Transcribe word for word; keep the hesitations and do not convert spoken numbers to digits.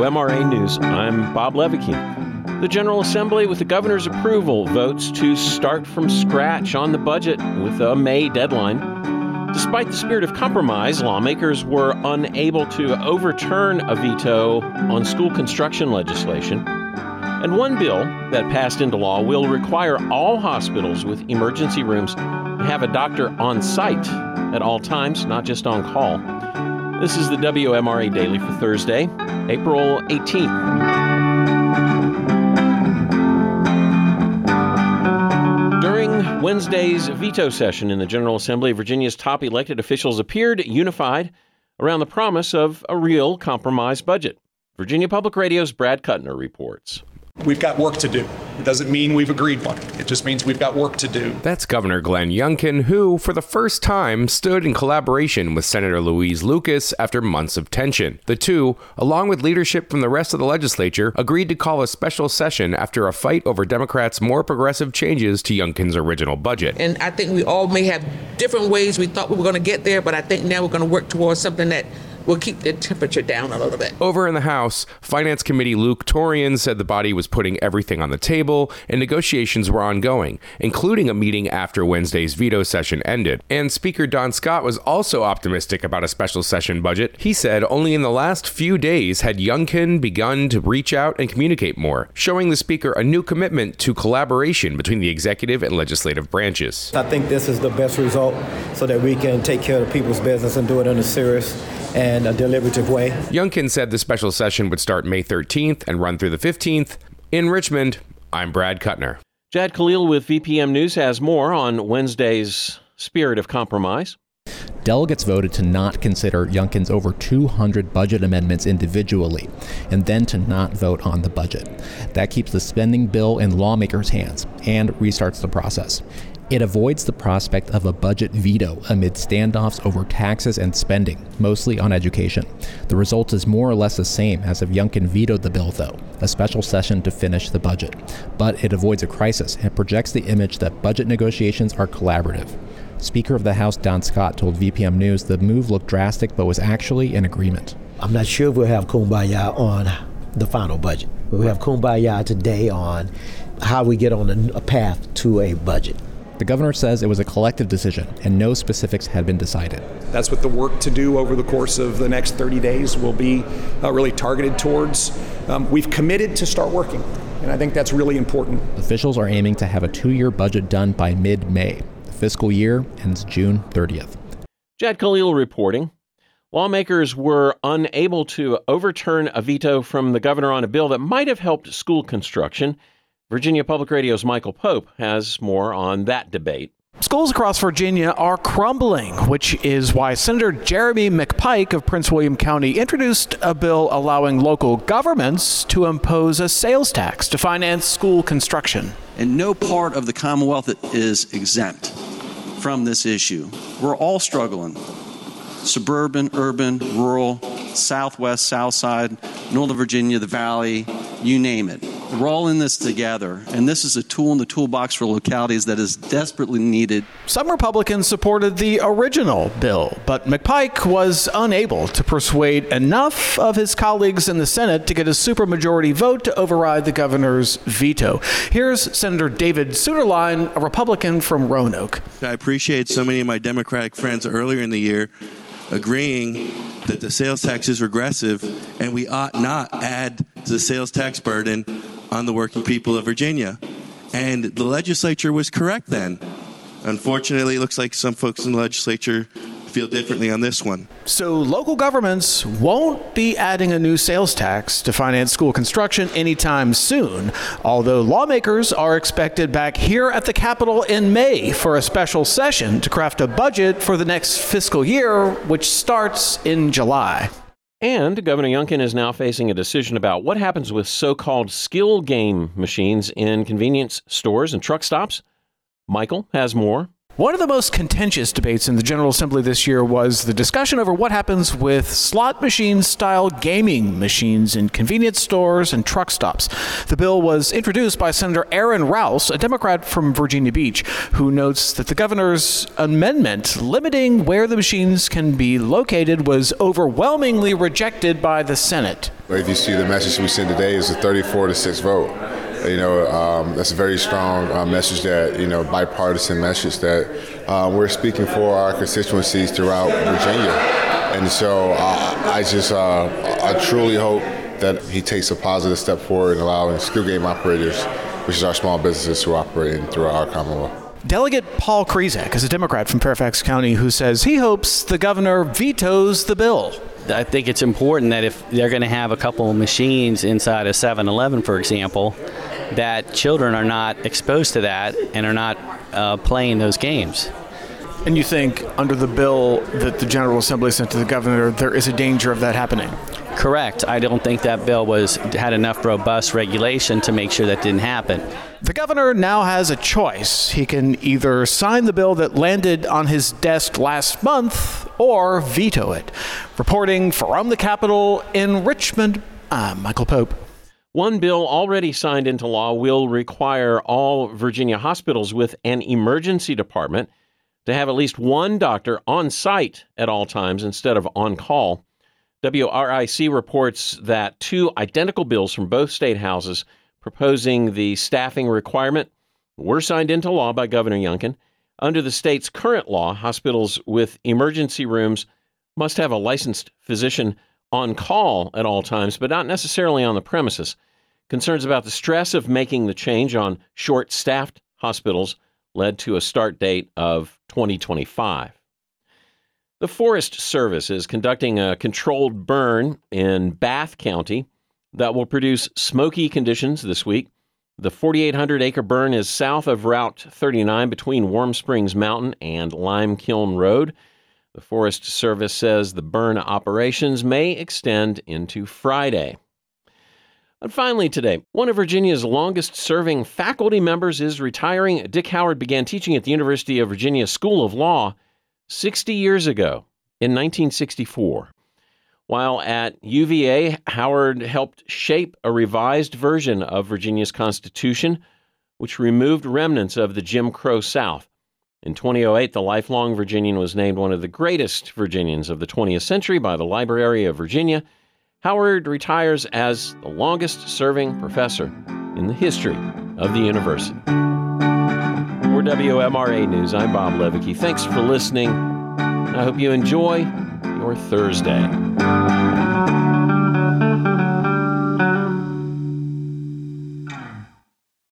M R A News, I'm Bob Levicky. The General Assembly, with the governor's approval, votes to start from scratch on the budget with a May deadline. Despite the spirit of compromise, lawmakers were unable to overturn a veto on school construction legislation. And one bill that passed into law will require all hospitals with emergency rooms to have a doctor on site at all times, not just on call. This is the W M R A Daily for Thursday, April eighteenth. During Wednesday's veto session in the General Assembly, Virginia's top elected officials appeared unified around the promise of a real compromise budget. Virginia Public Radio's Brad Kuttner reports. We've got work to do. It doesn't mean we've agreed one. It just means we've got work to do. That's Governor Glenn Youngkin, who, for the first time, stood in collaboration with Senator Louise Lucas after months of tension. The two, along with leadership from the rest of the legislature, agreed to call a special session after a fight over Democrats' more progressive changes to Youngkin's original budget. And I think we all may have different ways we thought we were going to get there, but I think now we're going to work towards something that will keep the temperature down a little bit. Over in the House, Finance Committee Luke Torian said the body was putting everything on the table and negotiations were ongoing, including a meeting after Wednesday's veto session ended. And Speaker Don Scott was also optimistic about a special session budget. He said only in the last few days had Youngkin begun to reach out and communicate more, showing the Speaker a new commitment to collaboration between the executive and legislative branches. I think this is the best result so that we can take care of people's business and do it in a serious and a deliberative way. Youngkin said the special session would start May thirteenth and run through the fifteenth. In Richmond, I'm Brad Kuttner. Jad Khalil with V P M News has more on Wednesday's spirit of compromise. Delegates voted to not consider Youngkin's over two hundred budget amendments individually, and then to not vote on the budget. That keeps the spending bill in lawmakers' hands and restarts the process. It avoids the prospect of a budget veto amid standoffs over taxes and spending, mostly on education. The result is more or less the same as if Youngkin vetoed the bill, though, a special session to finish the budget. But it avoids a crisis and projects the image that budget negotiations are collaborative. Speaker of the House Don Scott told V P M News the move looked drastic but was actually an agreement. I'm not sure if we'll have kumbaya on the final budget. We'll have kumbaya today on how we get on a, a path to a budget. The governor says it was a collective decision and no specifics had been decided. That's what the work to do over the course of the next thirty days will be uh, really targeted towards. Um, we've committed to start working, and I think that's really important. Officials are aiming to have a two-year budget done by mid-May. The fiscal year ends June thirtieth. Jad Khalil reporting. Lawmakers were unable to overturn a veto from the governor on a bill that might have helped school construction. Virginia Public Radio's Michael Pope has more on that debate. Schools across Virginia are crumbling, which is why Senator Jeremy McPike of Prince William County introduced a bill allowing local governments to impose a sales tax to finance school construction. And no part of the Commonwealth is exempt from this issue. We're all struggling. Suburban, urban, rural, Southwest, Southside, Northern Virginia, the Valley, you name it. We're all in this together, and this is a tool in the toolbox for localities that is desperately needed. Some Republicans supported the original bill, but McPike was unable to persuade enough of his colleagues in the Senate to get a supermajority vote to override the governor's veto. Here's Senator David Suetterlein, a Republican from Roanoke. I appreciate so many of my Democratic friends earlier in the year agreeing that the sales tax is regressive and we ought not add the sales tax burden on the working people of Virginia. And the legislature was correct then. Unfortunately, it looks like some folks in the legislature feel differently on this one. So local governments won't be adding a new sales tax to finance school construction anytime soon, although lawmakers are expected back here at the Capitol in May for a special session to craft a budget for the next fiscal year, which starts in July. And Governor Youngkin is now facing a decision about what happens with so-called skill game machines in convenience stores and truck stops. Michael has more. One of the most contentious debates in the General Assembly this year was the discussion over what happens with slot machine-style gaming machines in convenience stores and truck stops. The bill was introduced by Senator Aaron Rouse, a Democrat from Virginia Beach, who notes that the governor's amendment limiting where the machines can be located was overwhelmingly rejected by the Senate. If you see the message we sent today is a thirty-four to six vote. You know, um, that's a very strong uh, message that, you know, bipartisan message that uh, we're speaking for our constituencies throughout Virginia. And so uh, I just, uh, I truly hope that he takes a positive step forward in allowing skill game operators, which is our small businesses who operate throughout our Commonwealth. Delegate Paul Krizak is a Democrat from Fairfax County who says he hopes the governor vetoes the bill. I think it's important that if they're going to have a couple of machines inside a seven eleven, for example, that children are not exposed to that and are not uh, playing those games. And you think under the bill that the General Assembly sent to the governor, there is a danger of that happening? Correct. I don't think that bill was had enough robust regulation to make sure that didn't happen. The governor now has a choice. He can either sign the bill that landed on his desk last month or veto it. Reporting from the Capitol in Richmond, I'm Michael Pope. One bill already signed into law will require all Virginia hospitals with an emergency department to have at least one doctor on site at all times instead of on call. W R I C reports that two identical bills from both state houses proposing the staffing requirement were signed into law by Governor Youngkin. Under the state's current law, hospitals with emergency rooms must have a licensed physician on call at all times, but not necessarily on the premises. Concerns about the stress of making the change on short-staffed hospitals led to a start date of twenty twenty-five. The Forest Service is conducting a controlled burn in Bath County that will produce smoky conditions this week. The forty-eight hundred acre burn is south of Route thirty-nine between Warm Springs Mountain and Lime Kiln Road. The Forest Service says the burn operations may extend into Friday. And finally today, one of Virginia's longest-serving faculty members is retiring. Dick Howard began teaching at the University of Virginia School of Law sixty years ago, in nineteen sixty-four. While at U V A, Howard helped shape a revised version of Virginia's Constitution, which removed remnants of the Jim Crow South. In twenty oh eight, the lifelong Virginian was named one of the greatest Virginians of the twentieth century by the Library of Virginia. Howard retires as the longest-serving professor in the history of the university. For W M R A News, I'm Bob Levicki. Thanks for listening. I hope you enjoy your Thursday.